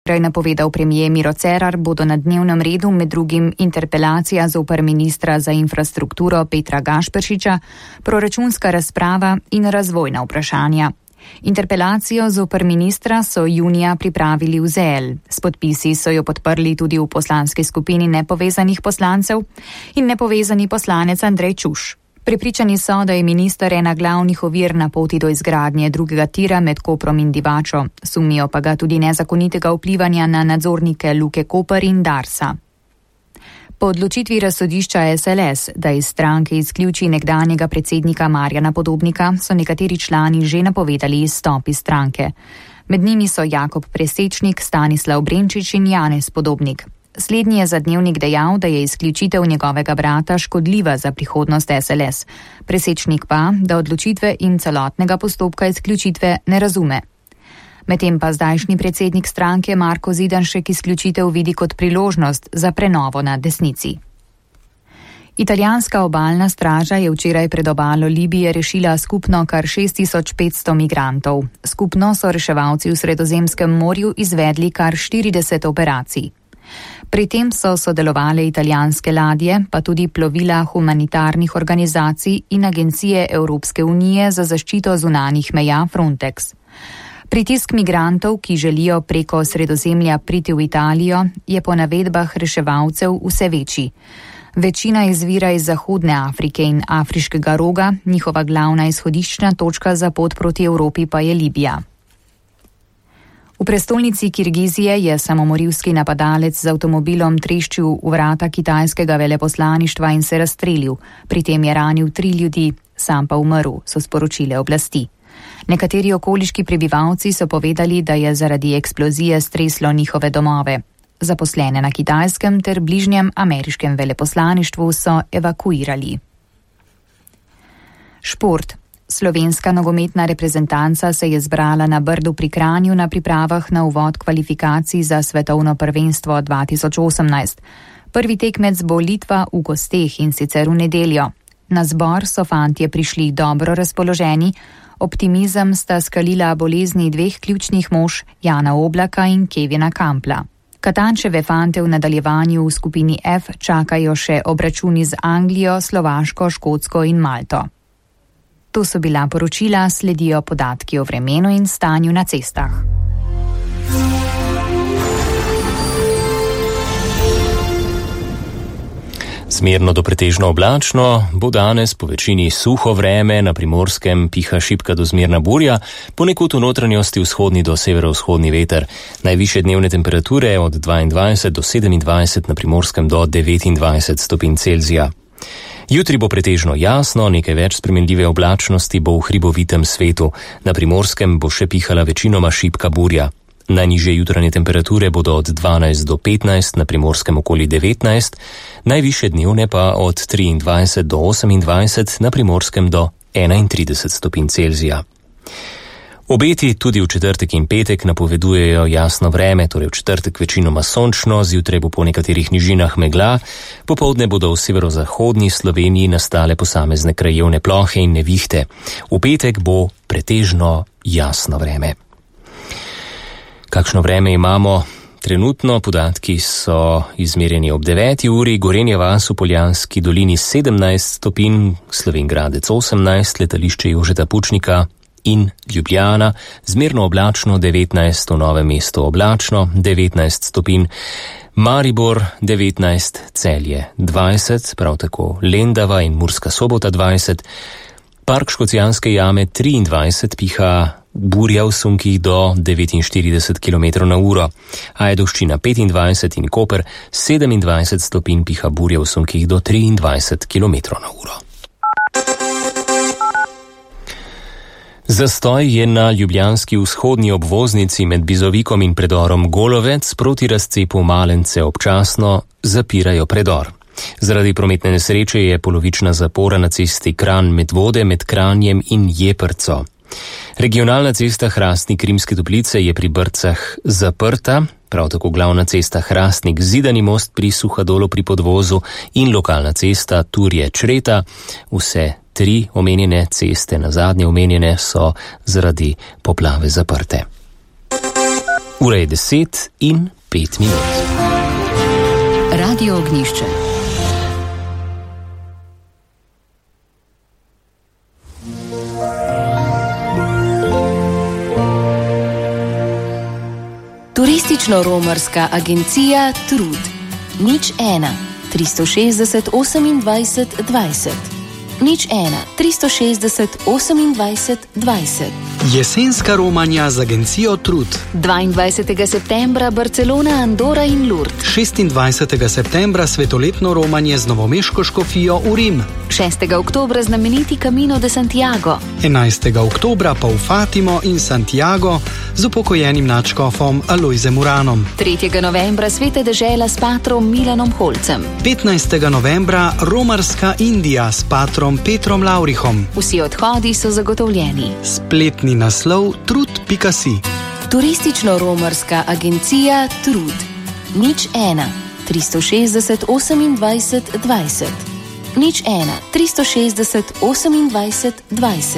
napovedal premier Miro Cerar, bodo na dnevnem redu med drugim interpelacija zoper ministra za infrastrukturo Petra Gašperšiča, proračunska razprava in razvojna vprašanja. Interpelacijo zoper ministra so junija pripravili v ZL. S podpisi so jo podprli tudi v poslanski skupini nepovezanih poslancev in nepovezani poslanec Andrej Čuš. Prepričani so, da je minister ena glavnih ovir na poti do izgradnje drugega tira med Koprom in Divačo. Sumijo pa ga tudi nezakonitega vplivanja na nadzornike Luke Koper in Darsa. Po odločitvi razsodišča SLS, da iz stranke izključi nekdanjega predsednika Marjana Podobnika, so nekateri člani že napovedali izstop iz stranke. Med njimi so Jakob Presečnik, Stanislav Brenčič in Janez Podobnik. Slednji je za Dnevnik dejal, da je izključitev njegovega brata škodljiva za prihodnost SLS. Presečnik pa, da odločitve in celotnega postopka izključitve ne razume. Medtem pa zdajšnji predsednik stranke Marko Zidanšek izključitev vidi kot priložnost za prenovo na desnici. Italijanska obalna straža je včeraj pred obalo Libije rešila skupno kar 6500 migrantov. Skupno so reševalci v Sredozemskem morju izvedli kar 40 operacij. Pri tem so sodelovale italijanske ladje, pa tudi plovila humanitarnih organizacij in agencije Evropske unije za zaščito zunanjih meja Frontex. Pritisk migrantov, ki želijo preko Sredozemlja priti v Italijo, je po navedbah reševalcev vse večji. Večina izvira iz Zahodne Afrike in Afriškega roga, njihova glavna izhodiščna točka za pot proti Evropi pa je Libija. V prestolnici Kirgizije je samomorilski napadalec z avtomobilom treščil v vrata kitajskega veleposlaništva in se razstrelil. Pri tem je ranil 3 ljudi, sam pa umrl, so sporočile oblasti. Nekateri okoliški prebivalci so povedali, da je zaradi eksplozije streslo njihove domove. Zaposlene na kitajskem ter bližnjem ameriškem veleposlaništvu so evakuirali. Šport. Slovenska nogometna reprezentanca se je zbrala na Brdu pri Kranju na pripravah na uvod kvalifikacij za svetovno prvenstvo 2018. Prvi tekmec bo Litva v gosteh in sicer v nedeljo. Na zbor so fantje prišli dobro razpoloženi, optimizem sta skalila bolezni 2 ključnih mož, Jana Oblaka in Kevina Kampla. Katančeve fante v nadaljevanju v skupini F čakajo še obračuni z Anglijo, Slovaško, Škotsko in Malto. To so bila poročila, sledijo podatki o vremenu in stanju na cestah. Zmerno do pretežno oblačno, bo danes po večini suho vreme, na Primorskem piha šibka do zmerna burja, ponekod v notranjosti vzhodni do severovzhodni veter. Najvišje dnevne temperature od 22 do 27, na Primorskem do 29 stopinj Celzija. Jutri bo pretežno jasno, nekaj več spremenljive oblačnosti bo v hribovitem svetu. Na Primorskem bo še pihala večinoma šibka burja. Najnižje jutranje temperature bodo od 12 do 15, na Primorskem okoli 19, najvišje dnevne pa od 23 do 28, na Primorskem do 31 stopinj Celzija. Obeti tudi v četrtek in petek napovedujejo jasno vreme, torej v četrtek večinoma sončno, zjutraj bo po nekaterih nižinah megla, popoldne bodo v severozahodni Sloveniji nastale posamezne krajevne plohe in nevihte. V petek bo pretežno jasno vreme. Kakšno vreme imamo? Trenutno podatki so izmerjeni ob 9. uri, Gorenja vas v Poljanski dolini 17 stopinj, Slovenj Gradec 18, letališče Jožeta Pučnika in Ljubljana, zmerno oblačno 19, v Novem mestu oblačno 19 stopinj, Maribor 19, Celje 20, prav tako Lendava in Murska Sobota 20, Park Škocjanske jame 23, piha burja v sunkih do 49 km/h, Ajdovščina 25 in Koper 27 stopinj, piha burja v sunkih do 23 km/h. Zastoj je na ljubljanski vzhodni obvoznici med Bizovikom in predorom Golovec, proti razcepu Malence občasno zapirajo predor. Zaradi prometne nesreče je polovična zapora na cesti Kranj-Medvode med Kranjem in Jeprco. Regionalna cesta Hrastnik-Rimske Toplice je pri Brcah zaprta, prav tako glavna cesta Hrastnik-Zidani most pri Suhadolu pri podvozu in lokalna cesta Turje-Čreta. Vse 3 omenjene ceste, nazadnje omenjene, so zaradi poplave zaprte. Ura je 10:05. Radio Ognjišče. Turistično-romarska agencija Trud 01 360 28 20 01 360 28 20. Jesenska romanja z agencijo Trud. 22. septembra Barcelona, Andora in Lourdes. 26. septembra svetoletno romanje z novomeško škofijo v Rim. 6. oktobra znameniti Camino de Santiago. 11. oktobra pa v Fatimo in Santiago z upokojenim nadškofom Alojzem Uranom. 3. novembra svete dežela s patrom Milanom Holcem. 15. novembra romarska Indija s patrom Petrom Laurihom. Vsi odhodi so zagotovljeni. Spletni naslov trud.si. Turistično-romarska agencija Trud 01 360 28 20 01 360 28 20.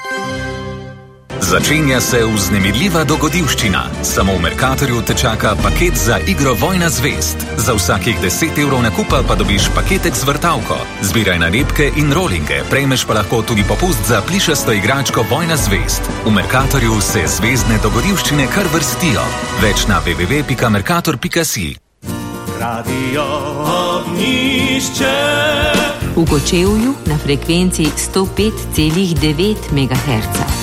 Začenja se vznemirljiva dogodivščina. Samo v Mercatorju te čaka paket za igro Vojna zvezd. Za vsakih 10 evrov nakupa pa dobiš paketek z vrtavko. Zbiraj nalepke in rolinge, prejmeš pa lahko tudi popust za plišasto igračko Vojna zvezd. V Mercatorju se zvezdne dogodivščine kar vrstijo. Več na www.mercator.si. Radio Ognjišče. V Kočevju na frekvenci 105,9 MHz.